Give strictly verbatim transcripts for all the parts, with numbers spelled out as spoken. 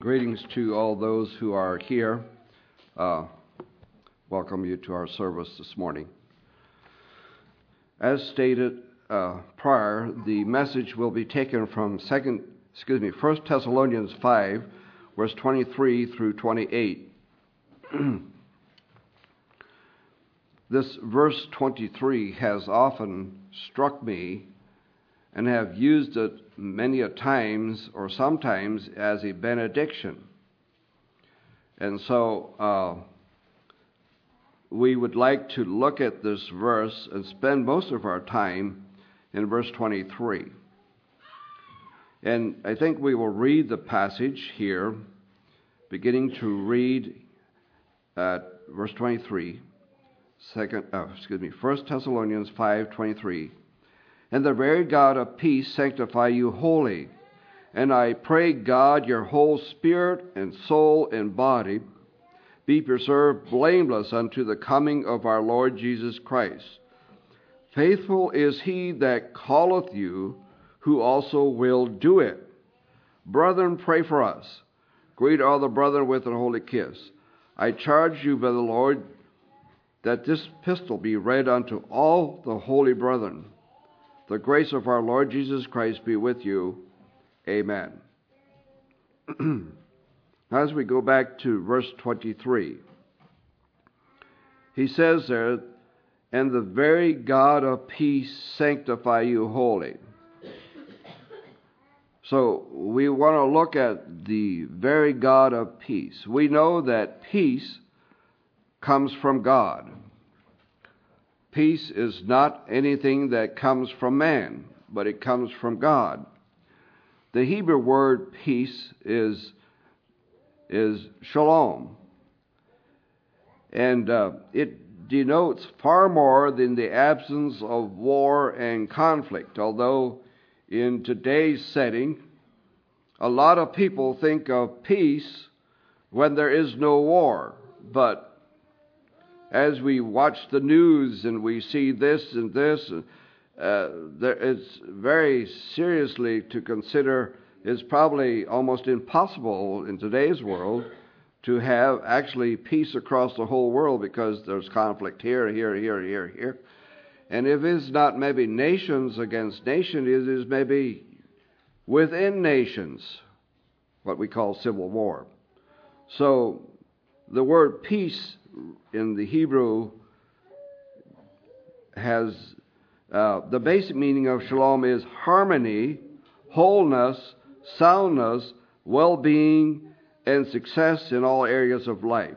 Greetings to all those who are here. Uh, welcome you to our service this morning. As stated uh, prior, the message will be taken from second, excuse me, First Thessalonians five, verse twenty-three through twenty-eight. This verse twenty-three has often struck me and have used it many a times or sometimes as a benediction. And so uh, we would like to look at this verse and spend most of our time in verse twenty-three. And I think we will read the passage here, beginning to read at verse twenty-three, second, uh, excuse me, First Thessalonians five twenty-three. And the very God of peace sanctify you wholly. And I pray God your whole spirit and soul and body be preserved blameless unto the coming of our Lord Jesus Christ. Faithful is he that calleth you, who also will do it. Brethren, pray for us. Greet all the brethren with an holy kiss. I charge you by the Lord that this epistle be read unto all the holy brethren. The grace of our Lord Jesus Christ be with you. Amen. As we go back to verse twenty-three, he says there, and the very God of peace sanctify you wholly. So we want to look at the very God of peace. We know that peace comes from God. Peace is not anything that comes from man, but it comes from God. The Hebrew word peace is, is shalom. And uh, it denotes far more than the absence of war and conflict. Although in today's setting, a lot of people think of peace when there is no war. But as we watch the news and we see this and this, uh, there, it's very seriously to consider, it's probably almost impossible in today's world to have actually peace across the whole world, because there's conflict here, here, here, here, here. And if it's not maybe nations against nations, it is maybe within nations, what we call civil war. So the word peace in the Hebrew has uh, the basic meaning of shalom is harmony, wholeness, soundness, well-being, and success in all areas of life.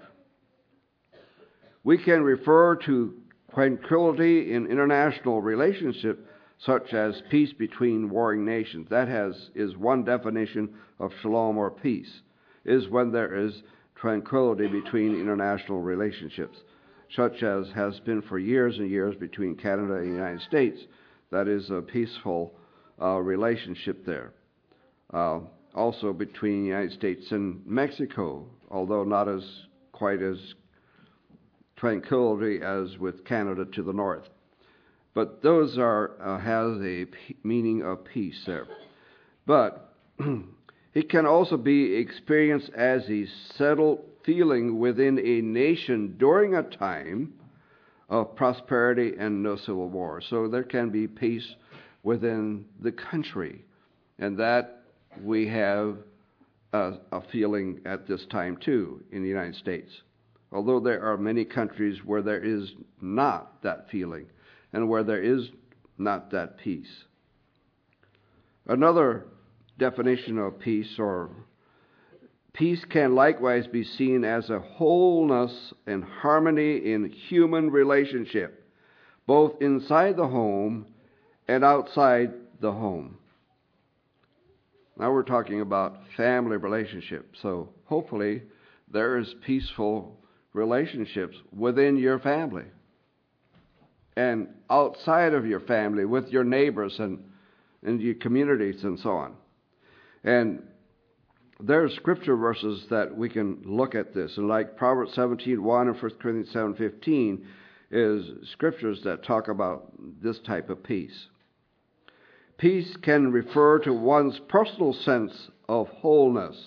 We can refer to tranquility in international relationship, such as peace between warring nations. That has is one definition of shalom or peace, is when there is tranquility between international relationships, such as has been for years and years between Canada and the United States. That is a peaceful uh, relationship there. Uh, also between the United States and Mexico, although not as quite as tranquility as with Canada to the north. But those are uh, has a p- meaning of peace there. But it can also be experienced as a settled feeling within a nation during a time of prosperity and no civil war. So there can be peace within the country, and that we have a, a feeling at this time too in the United States. Although there are many countries where there is not that feeling and where there is not that peace. Another definition of peace, or peace, can likewise be seen as a wholeness and harmony in human relationship, both inside the home and outside the home. Now we're talking about family relationships, so hopefully there is peaceful relationships within your family and outside of your family with your neighbors and, and your communities and so on. And there are scripture verses that we can look at this. And like Proverbs seventeen one and First Corinthians seven fifteen is scriptures that talk about this type of peace. Peace can refer to one's personal sense of wholeness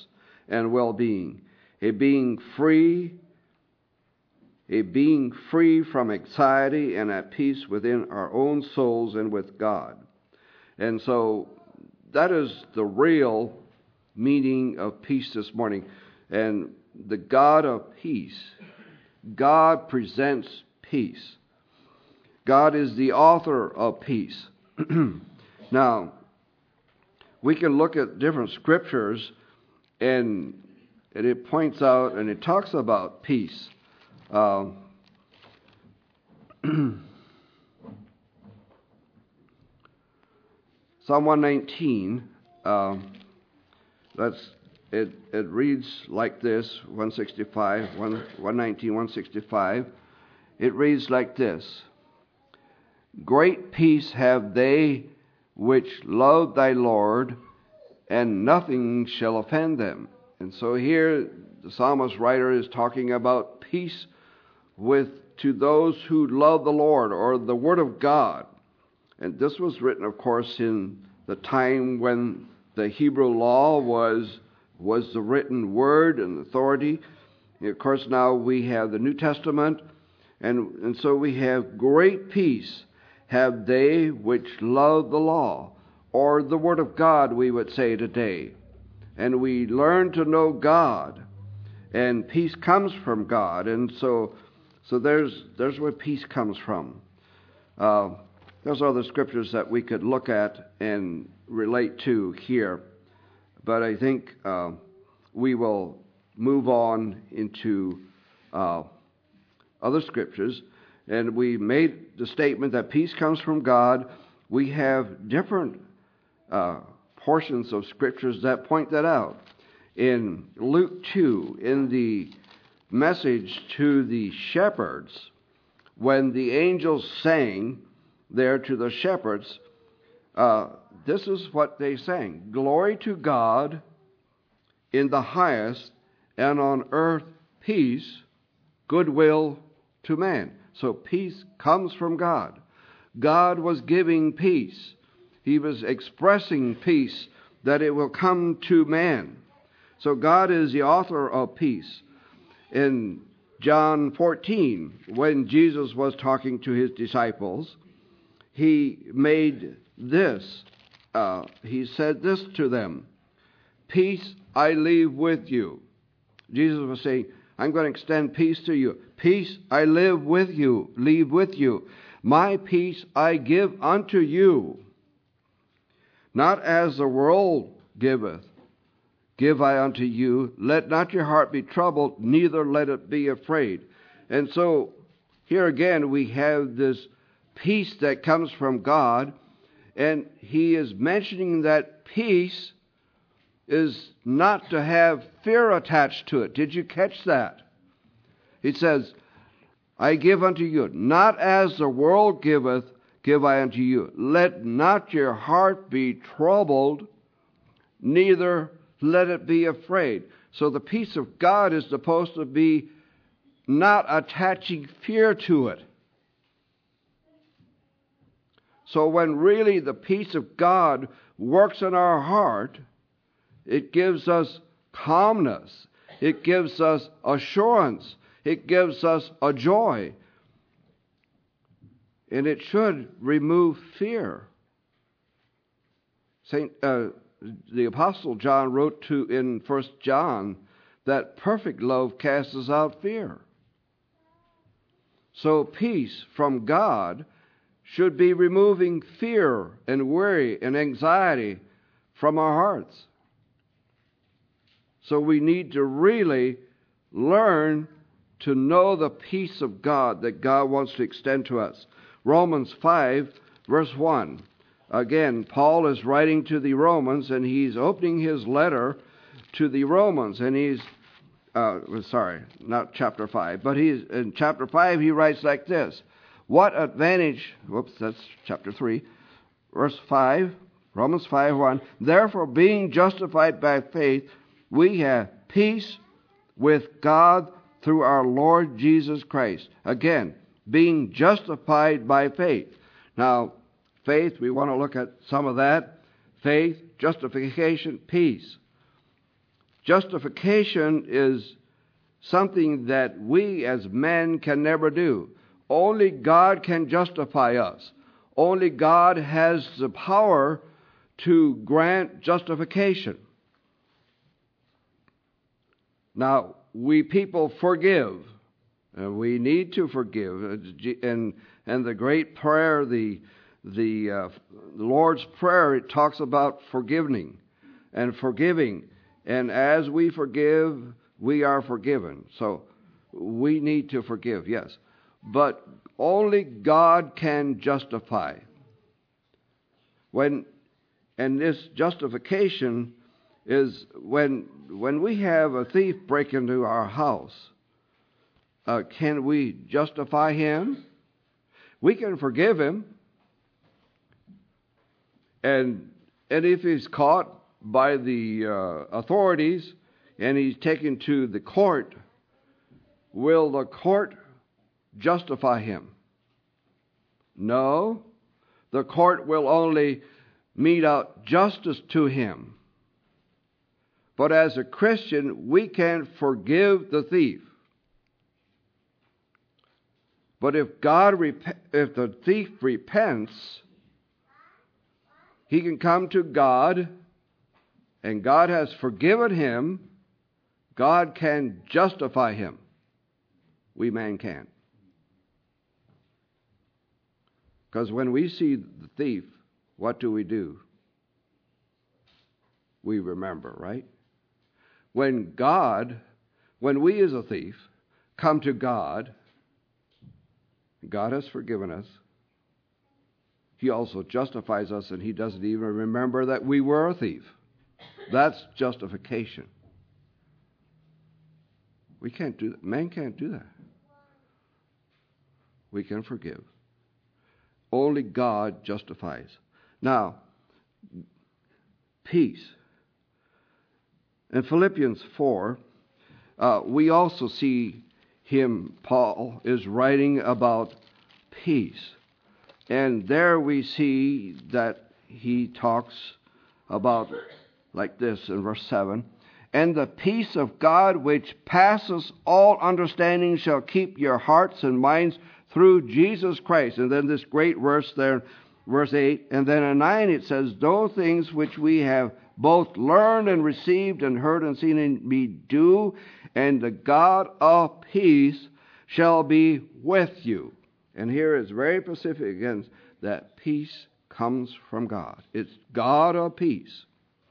and well-being. A being free, a being free from anxiety and at peace within our own souls and with God. And so that is the real meaning of peace this morning. And the God of peace, God presents peace. God is the author of peace. Now, we can look at different scriptures, and, and it points out and it talks about peace. Uh, Psalm one nineteen, uh, that's it. It reads like this: one sixty-five, one nineteen, one sixty-five. It reads like this: Great peace have they which love thy Lord, and nothing shall offend them. And so here the psalmist writer is talking about peace with to those who love the Lord, or the Word of God. And this was written, of course, in the time when the Hebrew law was was the written word and authority. And of course, now we have the New Testament, and, and so we have great peace have they which love the law, or the Word of God, we would say today. And we learn to know God, and peace comes from God. And so so there's there's where peace comes from. Uh, those are the scriptures that we could look at and relate to here. But I think uh, we will move on into uh, other scriptures. And we made the statement that peace comes from God. We have different uh, portions of scriptures that point that out. In Luke two, in the message to the shepherds, when the angels sang there to the shepherds, uh, this is what they sang: Glory to God in the highest, and on earth peace, goodwill to man. So peace comes from God. God was giving peace. He was expressing peace, that it will come to man. So God is the author of peace. In John fourteen, when Jesus was talking to his disciples, he made this, uh, he said this to them: Peace I leave with you. Jesus was saying, I'm going to extend peace to you. Peace I live with you, leave with you. My peace I give unto you. Not as the world giveth, give I unto you. Let not your heart be troubled, neither let it be afraid. And so here again we have this peace that comes from God, and he is mentioning that peace is not to have fear attached to it. Did you catch that? He says, I give unto you, not as the world giveth, give I unto you. Let not your heart be troubled, neither let it be afraid. So the peace of God is supposed to be not attaching fear to it. So when really the peace of God works in our heart, it gives us calmness. It gives us assurance. It gives us a joy. And it should remove fear. Saint uh, the Apostle John wrote to in First John that perfect love casts out fear. So peace from God should be removing fear and worry and anxiety from our hearts. So we need to really learn to know the peace of God that God wants to extend to us. Romans five, verse one. Again, Paul is writing to the Romans, and he's opening his letter to the Romans, and he's, uh, sorry, not chapter five, but he's in chapter five, he writes like this: What advantage, whoops, that's chapter three, verse five, Romans five, one. Therefore, being justified by faith, we have peace with God through our Lord Jesus Christ. Again, being justified by faith. Now, faith, we want to look at some of that. Faith, justification, peace. Justification is something that we as men can never do. Only God can justify us. Only God has the power to grant justification. Now, we people forgive. And we need to forgive. And, and the great prayer, the, the uh, Lord's Prayer, it talks about forgiving and forgiving. And as we forgive, we are forgiven. So we need to forgive, yes. But only God can justify. When, and this justification is when, when we have a thief break into our house, uh, can we justify him? We can forgive him. And, and if he's caught by the uh, authorities and he's taken to the court, will the court justify him? No. The court will only mete out justice to him. But as a Christian, we can forgive the thief. But if God, rep- if the thief repents, he can come to God, and God has forgiven him. God can justify him. We man can't. Because when we see the thief, what do we do? We remember, right? When God, when we as a thief come to God, God has forgiven us. He also justifies us, and he doesn't even remember that we were a thief. That's justification. We can't do that. Man can't do that. We can forgive. Only God justifies. Now, peace. In Philippians four, uh, we also see him, Paul, is writing about peace. And there we see that he talks about, like this in verse seven, and the peace of God which passes all understanding shall keep your hearts and minds through Jesus Christ. And then this great verse there, verse eight. And then in nine it says, those things which we have both learned and received and heard and seen in me do, and the God of peace shall be with you. And here is very specific again that peace comes from God. It's God of peace.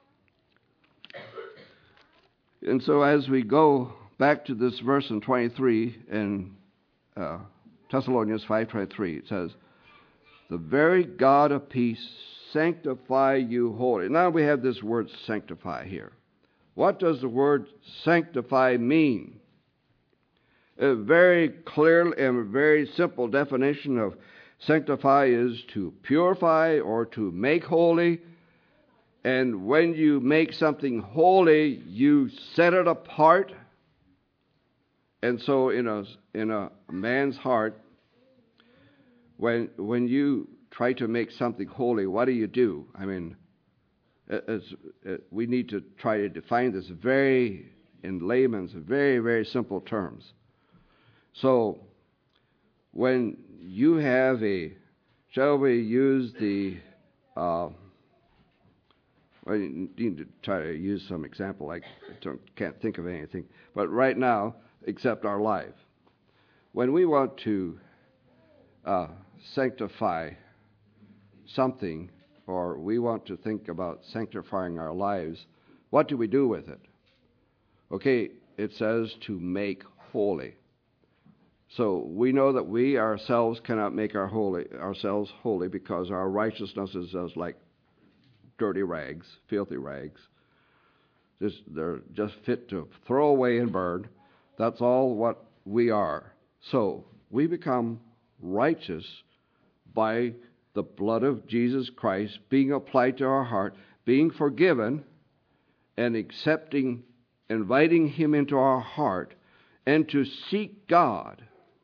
And so as we go back to this verse in twenty-three in uh, Thessalonians five twenty-three, it says, the very God of peace sanctify you wholly. Now we have this word sanctify here. What does the word sanctify mean? A very clear and very simple definition of sanctify is to purify or to make holy. And when you make something holy, you set it apart. And so in a in a man's heart, when when you try to make something holy, what do you do? I mean, it's, it, we need to try to define this very, in layman's, very, very simple terms. So, when you have a, shall we use the, uh, well, you need to try to use some example. I don't, can't think of anything. But right now, except our life. When we want to uh, sanctify something, or we want to think about sanctifying our lives, what do we do with it? Okay, it says to make holy. So we know that we ourselves cannot make our holy, ourselves holy because our righteousness is as like dirty rags, filthy rags. Just, they're just fit to throw away and burn. That's all what we are. So we become righteous by the blood of Jesus Christ being applied to our heart, being forgiven, and accepting, inviting him into our heart, and to seek God.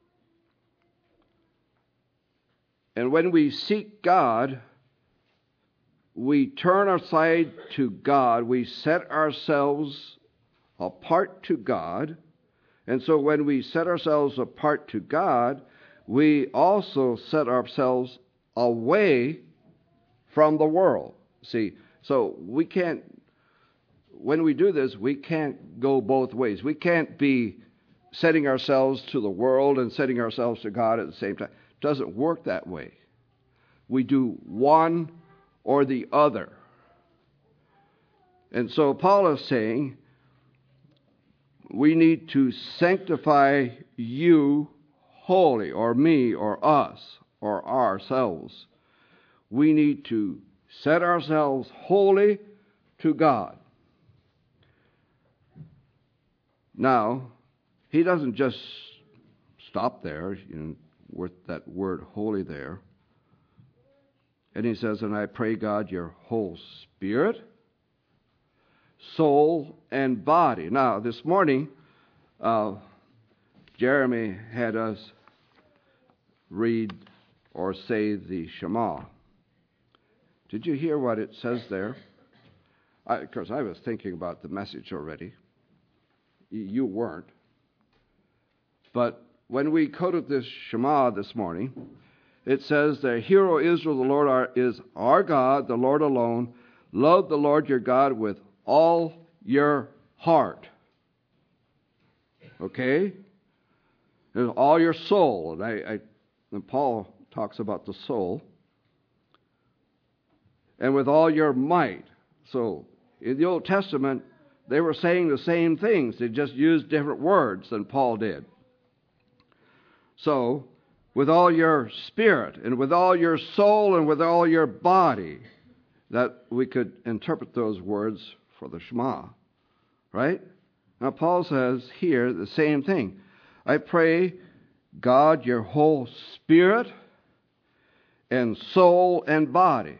And when we seek God, we turn aside to God. We set ourselves apart to God. And so when we set ourselves apart to God, we also set ourselves away from the world. See, so we can't, when we do this, we can't go both ways. We can't be setting ourselves to the world and setting ourselves to God at the same time. It doesn't work that way. We do one or the other. And so Paul is saying, we need to sanctify you wholly, or me, or us, or ourselves. We need to set ourselves wholly to God. Now, he doesn't just stop there, you know, with that word holy there. And he says, and I pray God your whole spirit, soul, and body. Now, this morning, uh, Jeremy had us read or say the Shema. Did you hear what it says there? I, of course, I was thinking about the message already. You weren't. But when we quoted this Shema this morning, it says that, Hear, O Israel, the Lord our, is our God, the Lord alone. Love the Lord your God with all your heart. Okay? And all your soul. And, I, I, and Paul talks about the soul. And with all your might. So, in the Old Testament, they were saying the same things. They just used different words than Paul did. So, with all your spirit, and with all your soul, and with all your body, that we could interpret those words for the Shema. Right? Now, Paul says here the same thing. I pray, God, your whole spirit, and soul, and body.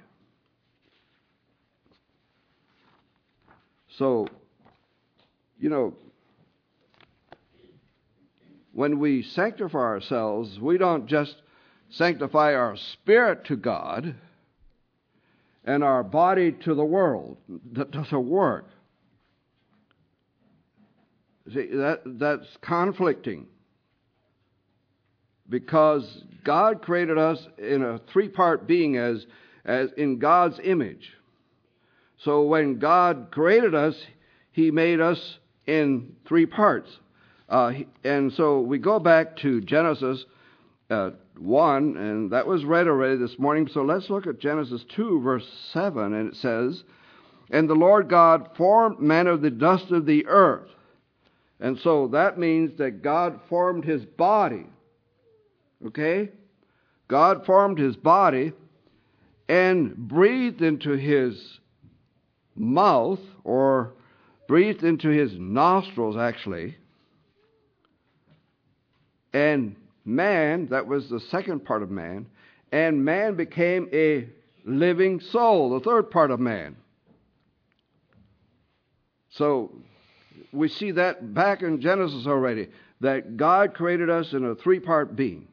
So, you know, when we sanctify ourselves, we don't just sanctify our spirit to God and our body to the world. That doesn't work. See, that, that's conflicting. Because God created us in a three-part being as, as in God's image. So when God created us, He made us in three parts. Uh, and so we go back to Genesis uh, one, and that was read already this morning. So let's look at Genesis two, verse seven, and it says, And the Lord God formed man of the dust of the earth. And so that means that God formed his body. Okay? God formed his body and breathed into his mouth, or breathed into his nostrils, actually. And man, that was the second part of man, and man became a living soul, the third part of man. So we see that back in Genesis already, that God created us in a three-part being.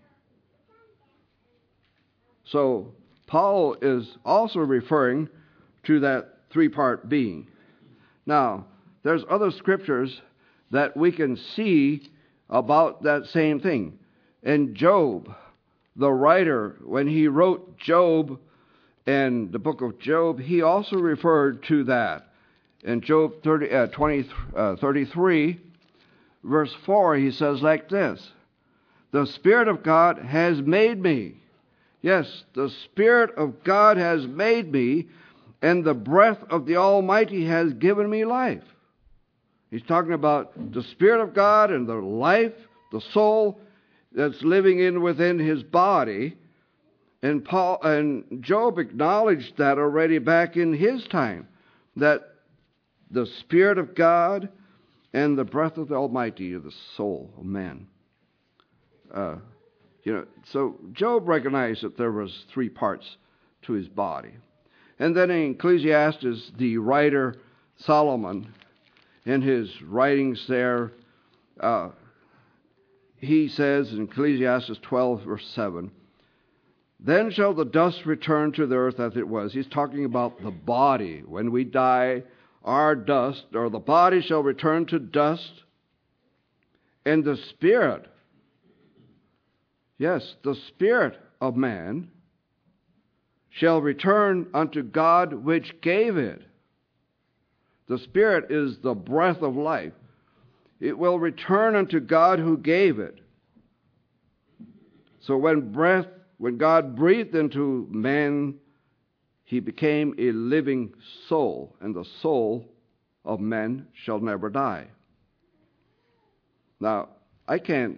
So Paul is also referring to that three-part being. Now, there's other scriptures that we can see about that same thing. And Job, the writer, when he wrote Job and the book of Job, he also referred to that. In Job thirty, uh, twenty, uh, thirty-three, verse four, he says like this, The Spirit of God has made me. Yes, the Spirit of God has made me, and the breath of the Almighty has given me life. He's talking about the Spirit of God and the life, the soul that's living in within his body. And Paul and Job acknowledged that already back in his time, that the Spirit of God and the breath of the Almighty are the soul of man. Uh, you know, so Job recognized that there was three parts to his body. And then in Ecclesiastes, the writer Solomon, in his writings there, uh, he says in Ecclesiastes twelve, verse seven, Then shall the dust return to the earth as it was. He's talking about the body. When we die, are dust, or the body shall return to dust, and the spirit, yes, the spirit of man shall return unto God which gave it. The spirit is the breath of life. It will return unto God who gave it. So when breath, when God breathed into man, he became a living soul, and the soul of man shall never die. Now, I can't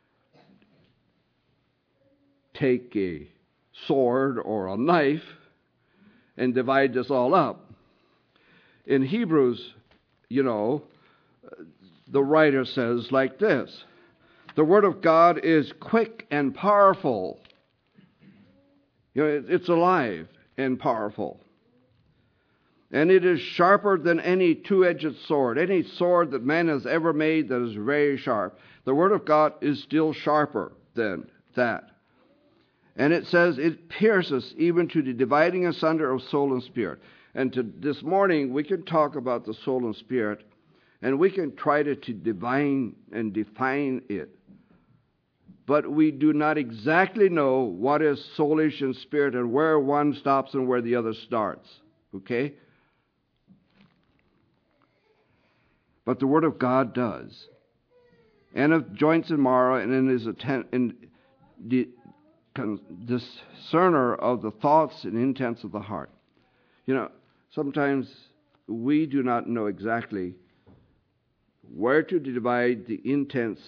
take a sword or a knife and divide this all up. In Hebrews, you know, the writer says like this: the Word of God is quick and powerful. You know, it's alive and powerful. And it is sharper than any two-edged sword, any sword that man has ever made that is very sharp. The Word of God is still sharper than that. And it says it pierces even to the dividing asunder of soul and spirit. And to, this morning we can talk about the soul and spirit, and we can try to, to divine and define it. But we do not exactly know what is soulish and spirit and where one stops and where the other starts. Okay? But the Word of God does. And of joints and marrow, and in his attempt, in the discerner of the thoughts and intents of the heart. You know, sometimes we do not know exactly where to divide the intents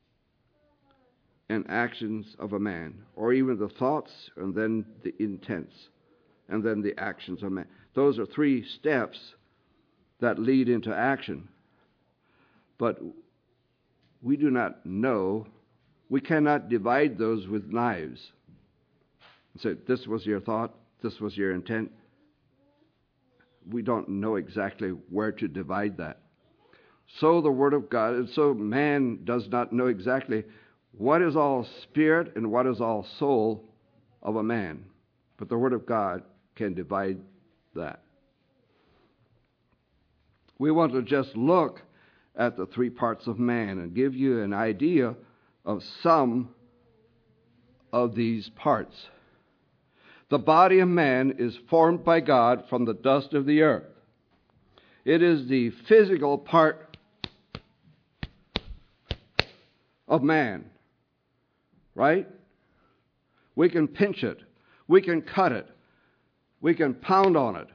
and actions of a man, or even the thoughts and then the intents and then the actions of man. Those are three steps that lead into action. But we do not know, we cannot divide those with knives. Say, this was your thought, this was your intent. We don't know exactly where to divide that. So the Word of God, and so man does not know exactly what is all spirit and what is all soul of a man. But the Word of God can divide that. We want to just look at the three parts of man and give you an idea of some of these parts. The body of man is formed by God from the dust of the earth. It is the physical part of man. Right? We can pinch it. We can cut it. We can pound on it.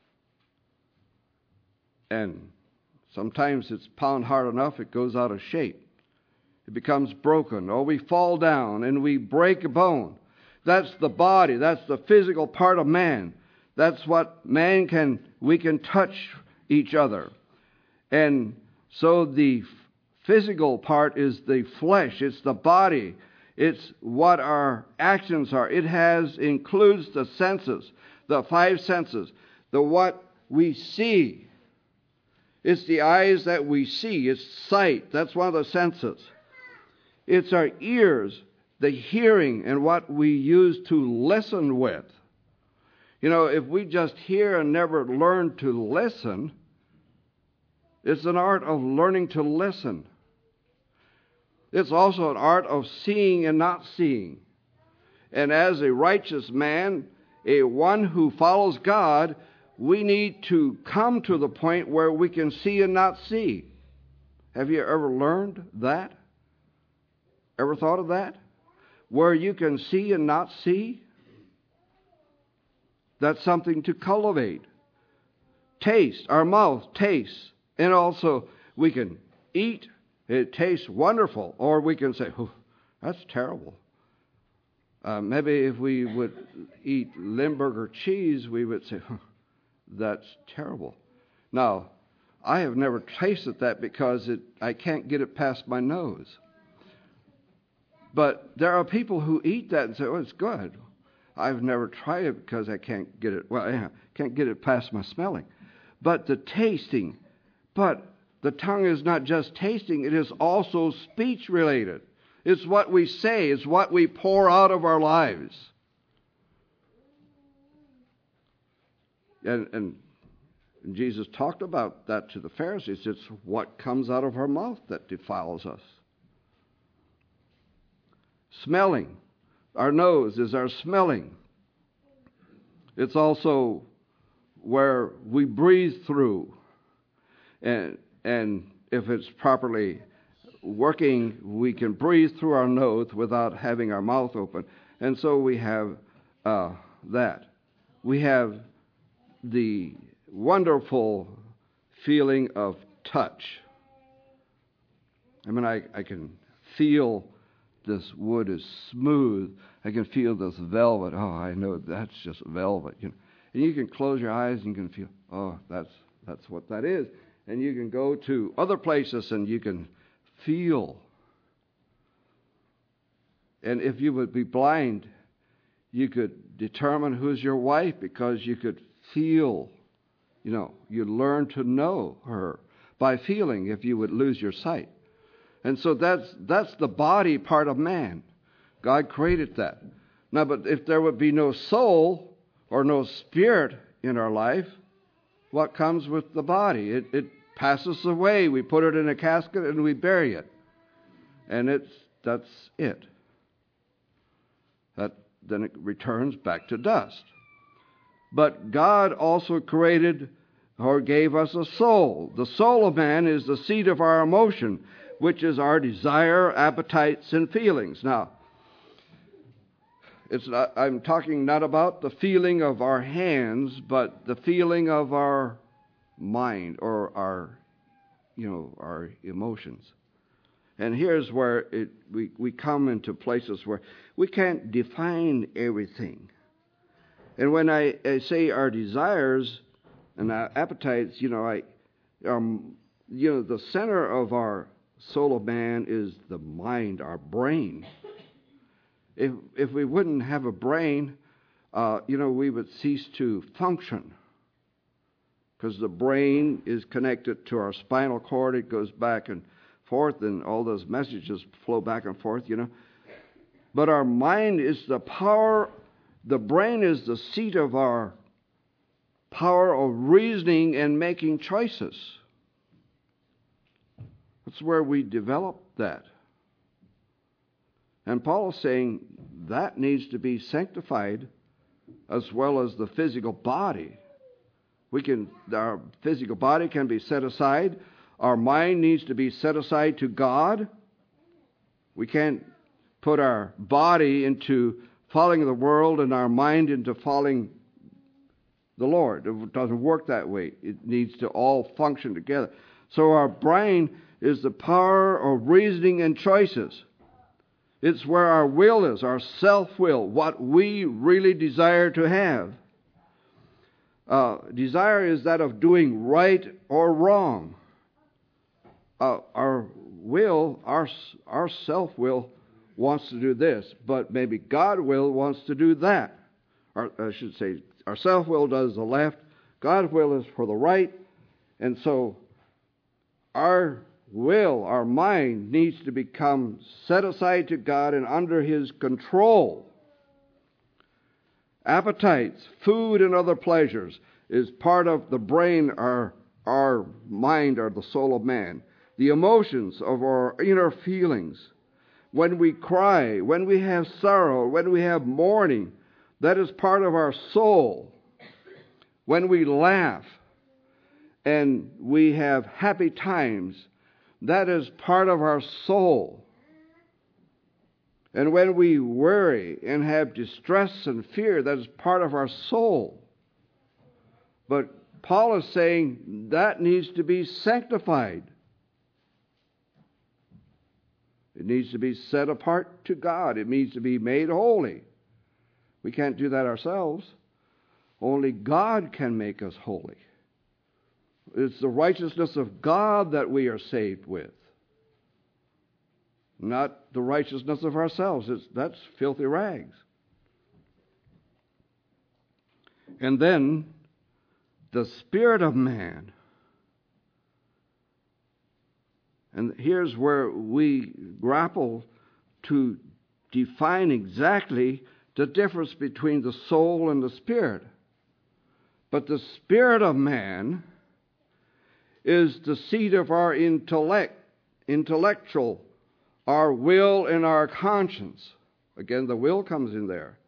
And sometimes it's pound hard enough, it goes out of shape. It becomes broken. Or we fall down and we break a bone. That's the body. That's the physical part of man. That's what man can, we can touch each other. And so the physical part is the flesh. It's the body. It's what our actions are. It has, includes the senses, the five senses, the what we see. It's the eyes that we see. It's sight. That's one of the senses. It's our ears, the hearing, and what we use to listen with. You know, if we just hear and never learn to listen, it's an art of learning to listen. It's also an art of seeing and not seeing. And as a righteous man, a one who follows God, we need to come to the point where we can see and not see. Have you ever learned that? Ever thought of that? Where you can see and not see? That's something to cultivate. Taste. Our mouth tastes. And also we can eat. It tastes wonderful. Or we can say, oh, that's terrible. Uh, maybe if we would eat Limburger cheese, we would say, oh, that's terrible. Now, I have never tasted that because it, I can't get it past my nose. But there are people who eat that and say, oh, it's good. I've never tried it because I can't get it, well, yeah, can't get it past my smelling. But the tasting, but the tongue is not just tasting, it is also speech related. It's what we say, it's what we pour out of our lives. And, and Jesus talked about that to the Pharisees. It's what comes out of our mouth that defiles us. Smelling. Our nose is our smelling. It's also where we breathe through. And, and if it's properly working, we can breathe through our nose without having our mouth open. And so we have uh, that. We have the wonderful feeling of touch. I mean, I, I can feel this wood is smooth. I can feel this velvet. Oh, I know that's just velvet. You know, and you can close your eyes and you can feel, oh, that's that's what that is. And you can go to other places and you can feel. And if you would be blind, you could determine who's your wife because you could feel. You know, you learn to know her by feeling if you would lose your sight. And so that's that's the body part of man. God created that. Now, but if there would be no soul or no spirit in our life, what comes with the body? It, it passes away. We put it in a casket and we bury it. And it's that's it. That then it returns back to dust. But God also created or gave us a soul. The soul of man is the seat of our emotion, which is our desire, appetites, and feelings. Now, it's not, I'm talking not about the feeling of our hands, but the feeling of our mind or our, you know, our emotions. And here's where it, we, we come into places where we can't define everything. And when I, I say our desires and our appetites, you know, I, um, you know, the center of our soul of man is the mind, our brain. If if we wouldn't have a brain, uh, you know, we would cease to function. Because the brain is connected to our spinal cord. It goes back and forth, and all those messages flow back and forth, you know. But our mind is the power, the brain is the seat of our power of reasoning and making choices. That's where we develop that. And Paul is saying that needs to be sanctified as well as the physical body. We can, our physical body can be set aside. Our mind needs to be set aside to God. We can't put our body into following the world and our mind into following the Lord. It doesn't work that way. It needs to all function together. So our brain is the power of reasoning and choices. It's where our will is, our self-will, what we really desire to have. Uh, desire is that of doing right or wrong. Uh, our will, our our self-will wants to do this, but maybe God will wants to do that. Or I should say, our self-will does the left, God's will is for the right, and so our will, our mind, needs to become set aside to God and under His control. Appetites, food, and other pleasures is part of the brain, our, our mind, or the soul of man. The emotions of our inner feelings. When we cry, when we have sorrow, when we have mourning, that is part of our soul. When we laugh and we have happy times, that is part of our soul. And when we worry and have distress and fear, that is part of our soul. But Paul is saying that needs to be sanctified. It needs to be set apart to God. It needs to be made holy. We can't do that ourselves. Only God can make us holy. It's the righteousness of God that we are saved with. Not the righteousness of ourselves. It's, that's filthy rags. And then the spirit of man. And here's where we grapple to define exactly the difference between the soul and the spirit. But the spirit of man is the seat of our intellect, intellectual, our will and our conscience. Again, the will comes in there.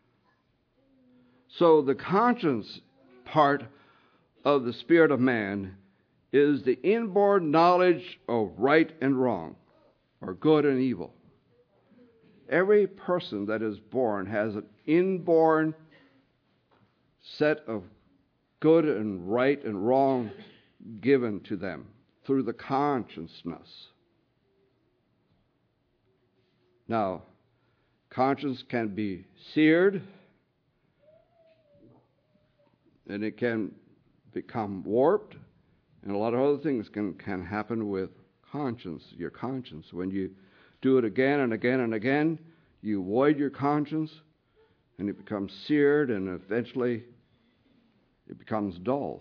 So the conscience part of the spirit of man is the inborn knowledge of right and wrong, or good and evil. Every person that is born has an inborn set of good and right and wrong given to them through the consciousness. Now, conscience can be seared, and it can become warped, and a lot of other things can, can happen with conscience, your conscience. When you do it again and again and again, you void your conscience, and it becomes seared, and eventually it becomes dull.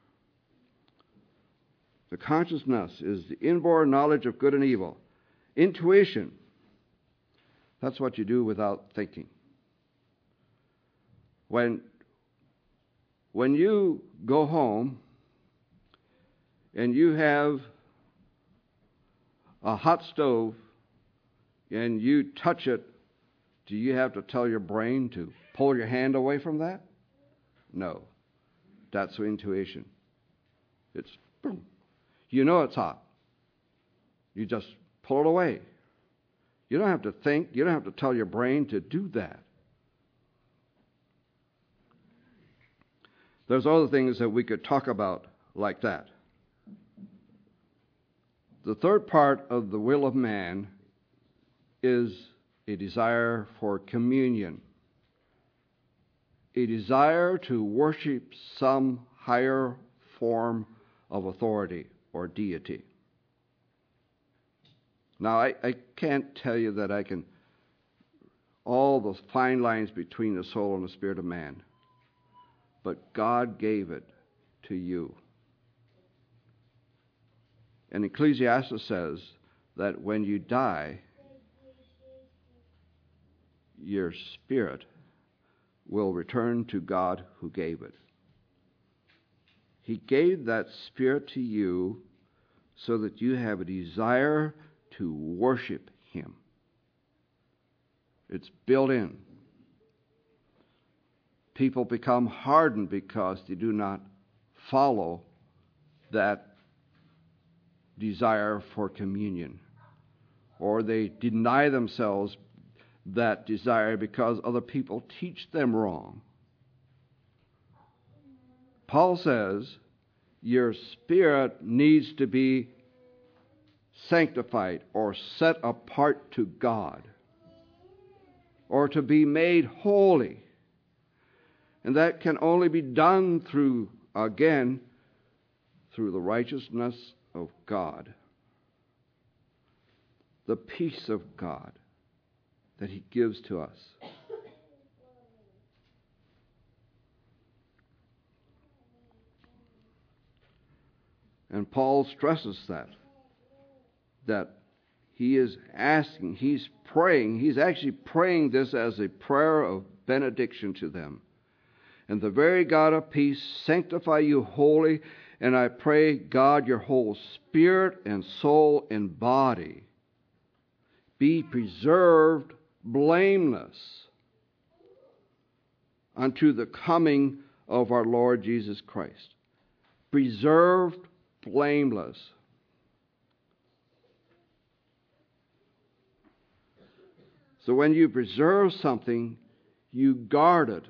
The consciousness is the inborn knowledge of good and evil. Intuition, that's what you do without thinking. When, when you go home and you have a hot stove and you touch it, do you have to tell your brain to pull your hand away from that? No. That's intuition. It's boom. You know it's hot. You just pull it away. You don't have to think. You don't have to tell your brain to do that. There's other things that we could talk about like that. The third part of the will of man is a desire for communion, a desire to worship some higher form of authority or deity. Now, I, I can't tell you that I can, all those fine lines between the soul and the spirit of man, but God gave it to you. And Ecclesiastes says that when you die, your spirit will return to God who gave it. He gave that spirit to you so that you have a desire to worship Him. It's built in. People become hardened because they do not follow that desire for communion, or they deny themselves that desire because other people teach them wrong. Paul says your spirit needs to be sanctified or set apart to God, or to be made holy. And that can only be done through, again, through the righteousness of God, the peace of God that He gives to us. And Paul stresses that, that he is asking, he's praying, he's actually praying this as a prayer of benediction to them. And the very God of peace sanctify you wholly, and I pray, God, your whole spirit and soul and body be preserved blameless unto the coming of our Lord Jesus Christ. Preserved blameless. So when you preserve something, you guard it.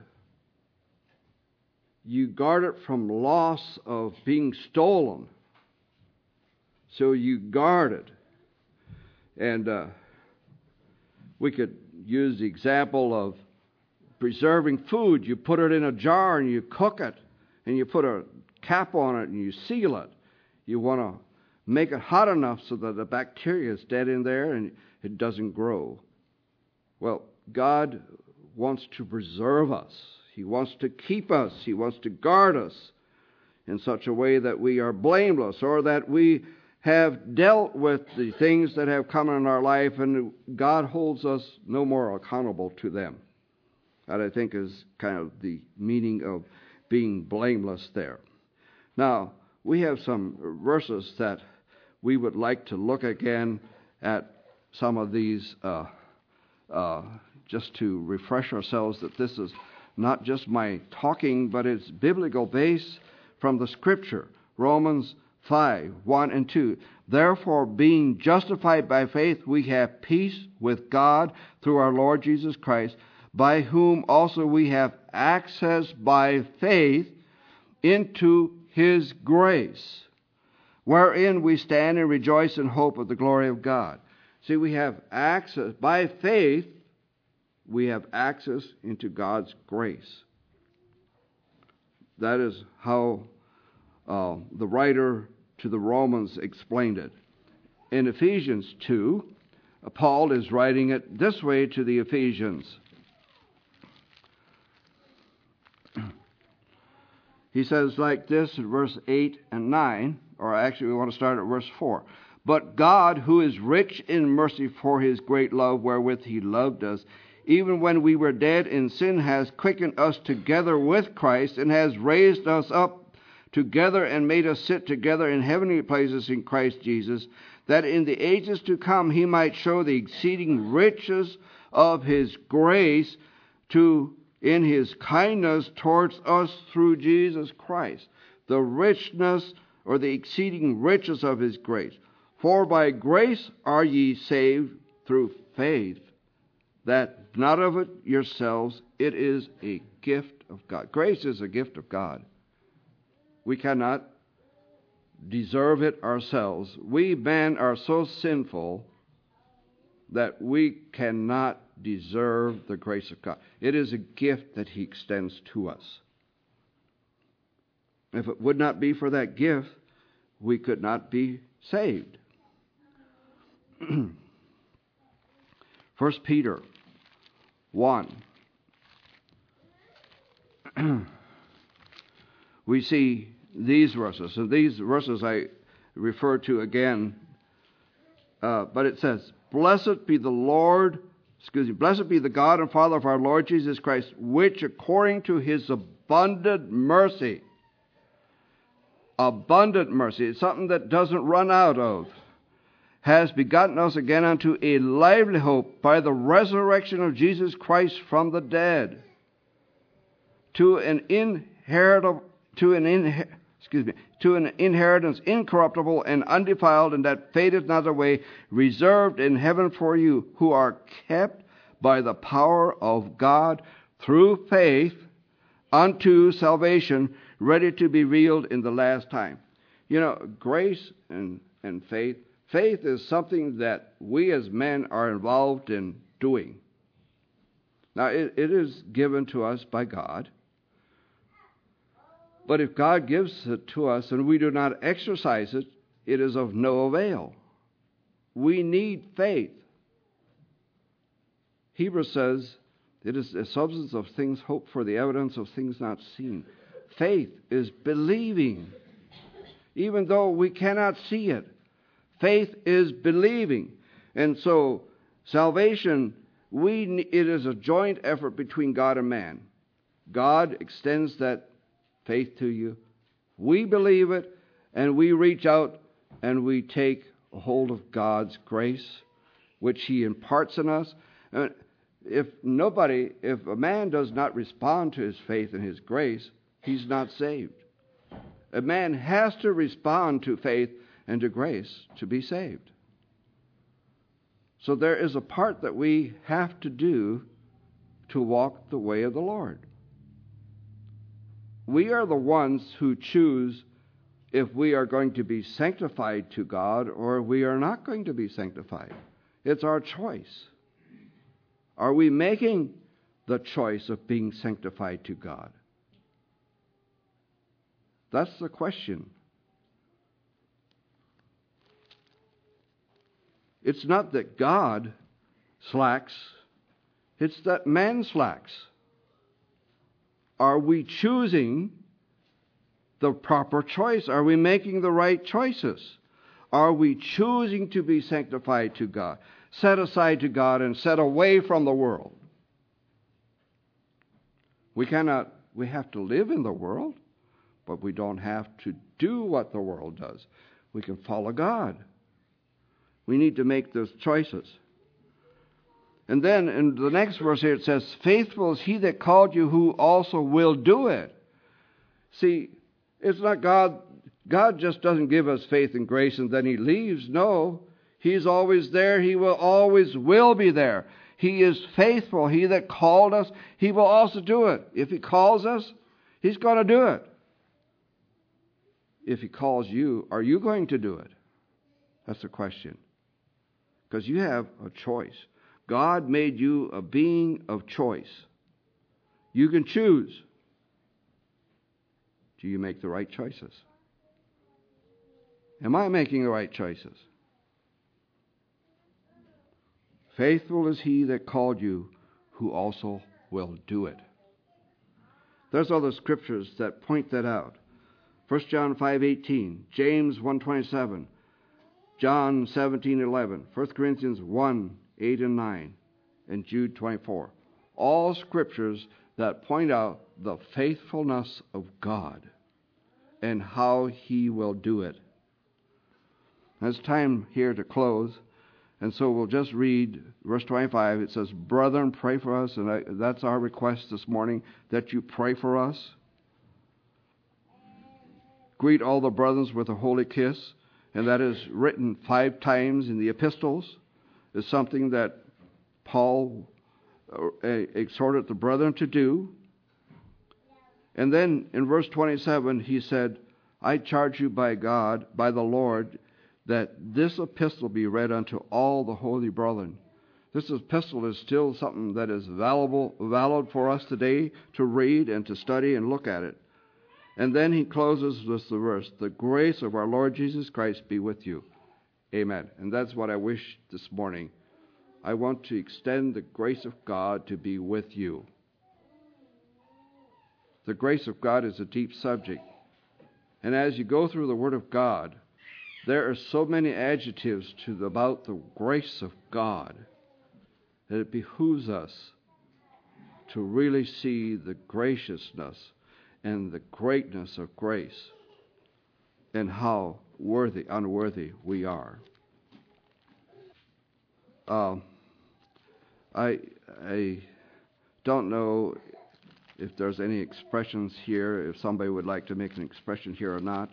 You guard it from loss of being stolen. So you guard it. And uh, we could use the example of preserving food. You put it in a jar and you cook it, and you put a cap on it and you seal it. You want to make it hot enough so that the bacteria is dead in there and it doesn't grow. Well, God wants to preserve us. He wants to keep us. He wants to guard us in such a way that we are blameless, or that we have dealt with the things that have come in our life and God holds us no more accountable to them. That, I think, is kind of the meaning of being blameless there. Now, we have some verses that we would like to look again at some of these uh, uh, just to refresh ourselves that this is not just my talking, but it's biblical based from the Scripture. Romans five, one and two. Therefore, being justified by faith, we have peace with God through our Lord Jesus Christ, by whom also we have access by faith into His grace, wherein we stand and rejoice in hope of the glory of God. See, we have access, by faith, we have access into God's grace. That is how uh, the writer to the Romans explained it. In Ephesians two, uh, Paul is writing it this way to the Ephesians. He says like this in verse eight and nine, or actually we want to start at verse four. But God, who is rich in mercy for His great love wherewith He loved us, even when we were dead in sin, has quickened us together with Christ, and has raised us up together and made us sit together in heavenly places in Christ Jesus, that in the ages to come He might show the exceeding riches of His grace to in His kindness towards us through Jesus Christ. The richness or the exceeding riches of His grace. For by grace are ye saved through faith, that not of it yourselves, it is a gift of God. Grace is a gift of God. We cannot deserve it ourselves. We men are so sinful that we cannot deserve the grace of God. It is a gift that He extends to us. If it would not be for that gift, we could not be saved. First Peter one. We see these verses, and these verses I refer to again, uh, but it says, Blessed be the Lord, excuse me, blessed be the God and Father of our Lord Jesus Christ, which according to His abundant mercy, abundant mercy, it's something that doesn't run out of, has begotten us again unto a lively hope by the resurrection of Jesus Christ from the dead, to an inheritable, to an in, excuse me, to an inheritance incorruptible and undefiled, and that fadeth not away, reserved in heaven for you, who are kept by the power of God through faith unto salvation, ready to be revealed in the last time. You know, grace and, and faith. Faith is something that we as men are involved in doing. Now, it, it is given to us by God. But if God gives it to us and we do not exercise it, it is of no avail. We need faith. Hebrews says, it is the substance of things hoped for, the evidence of things not seen. Faith is believing, even though we cannot see it. Faith is believing. And so, salvation, we it is a joint effort between God and man. God extends that faith to you. We believe it, and we reach out and we take a hold of God's grace, which He imparts in us. And if nobody, if a man does not respond to his faith and his grace, he's not saved. A man has to respond to faith and to grace to be saved. So there is a part that we have to do to walk the way of the Lord. We are the ones who choose if we are going to be sanctified to God or we are not going to be sanctified. It's our choice. Are we making the choice of being sanctified to God? That's the question. It's not that God slacks, it's that man slacks. Are we choosing the proper choice? Are we making the right choices? Are we choosing to be sanctified to God, set aside to God, and set away from the world? We cannot, we have to live in the world, But we don't have to do what the world does. We can follow God. We need to make those choices. And then in the next verse here it says, faithful is he that called you, who also will do it. See, it's not God. God just doesn't give us faith and grace and then he leaves. No, he's always there. He will always will be there. He is faithful. He that called us, he will also do it. If he calls us, he's going to do it. If he calls you, are you going to do it? That's the question. Because you have a choice. God made you a being of choice. You can choose. Do you make the right choices? Am I making the right choices? Faithful is he that called you, who also will do it. There's other scriptures that point that out. First John five eighteen, James one twenty-seven, John seventeen eleven, First Corinthians one eight and nine, and Jude twenty-four. All scriptures that point out the faithfulness of God and how he will do it. It's time here to close, and so we'll just read verse twenty-five. It says, brethren, pray for us, and I, that's our request this morning, that you pray for us. Greet all the brothers with a holy kiss, and that is written five times in the epistles. It's something that Paul exhorted the brethren to do. And then in verse twenty-seven, he said, I charge you by God, by the Lord, that this epistle be read unto all the holy brethren. This epistle is still something that is valuable, valid for us today to read and to study and look at it. And then he closes with the verse, the grace of our Lord Jesus Christ be with you. Amen. And that's what I wish this morning. I want to extend the grace of God to be with you. The grace of God is a deep subject. And as you go through the Word of God, there are so many adjectives to the, about the grace of God that it behooves us to really see the graciousness and the greatness of grace and how worthy, unworthy we are. Uh, I, I don't know if there's any expressions here, if somebody would like to make an expression here or not.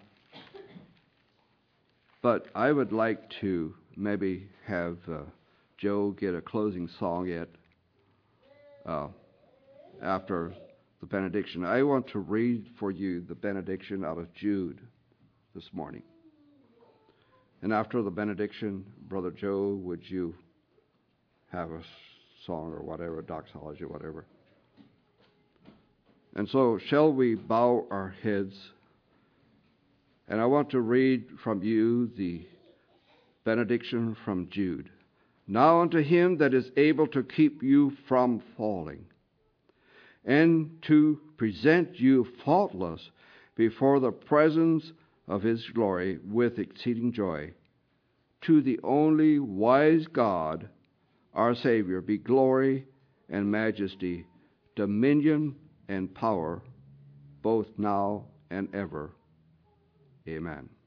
But I would like to maybe have uh, Joe get a closing song yet uh, after the benediction. I want to read for you the benediction out of Jude this morning. And after the benediction, Brother Joe, would you have a song or whatever, doxology or whatever? And so, shall we bow our heads? And I want to read from you the benediction from Jude. Now unto him that is able to keep you from falling, and to present you faultless before the presence of his glory with exceeding joy, to the only wise God, our Savior, be glory and majesty, dominion and power, both now and ever. Amen.